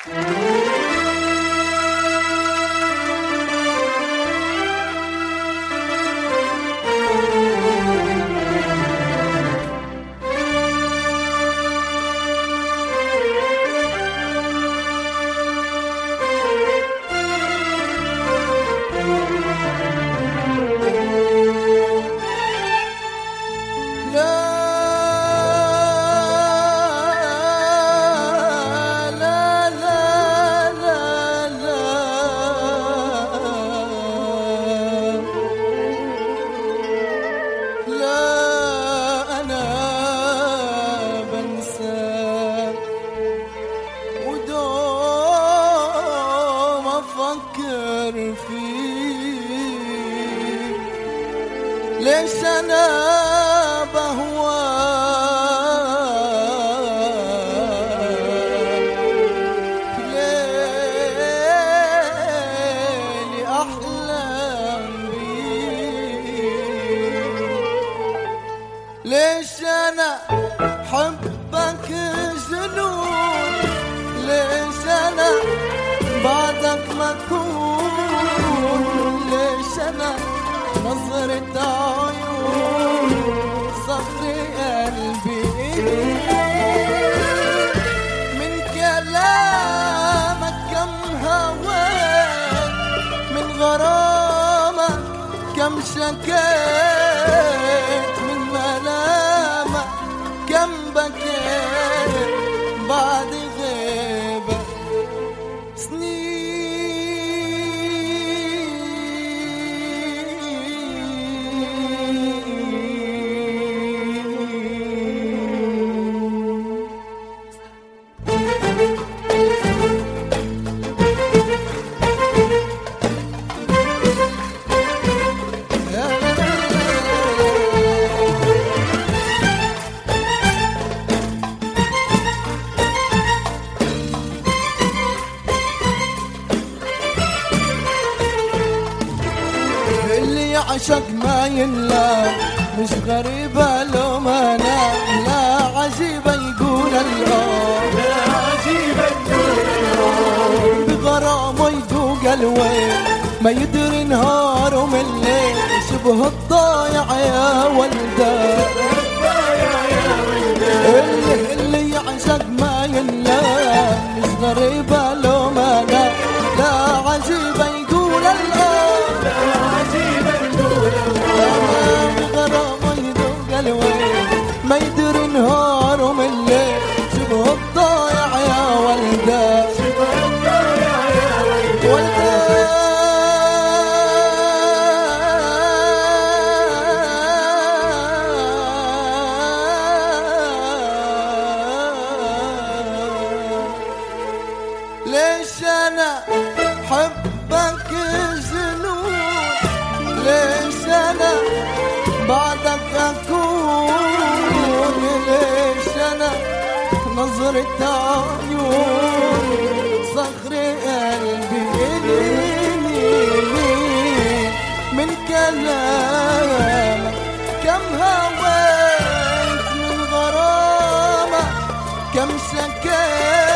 ليش أنا بهوى ليلي أحلم بيه ليش أنا حبك جنون ليش أنا بعدك مكون ليش أنا نظرة عيون صخر قلبي من كلامك كم هواك من غرامك كم شكيت من ملامك كم بكيت بعد غيبك سنين عشق ما ينلام مش غريبة لو ما نام لا عجيبة يقول الآن لا عجيبة يقول الآن بغرامه يذوق الويل ما يدري نهار ومن ليل شبه الضايع يا ولده اللي يعشق ما ينلام مش غريبة لو ما نام لا عجيبة يقول الآن ما يدري نهار ومن ليل شبه الضايع يا ولده شبه الضايع يا ولده ليش أنا حبك جنون ليش أنا بعدك أكون ليش أنا نظرة عيون صخر قلبي من كلامك كم هويت من غرامك كم شكيت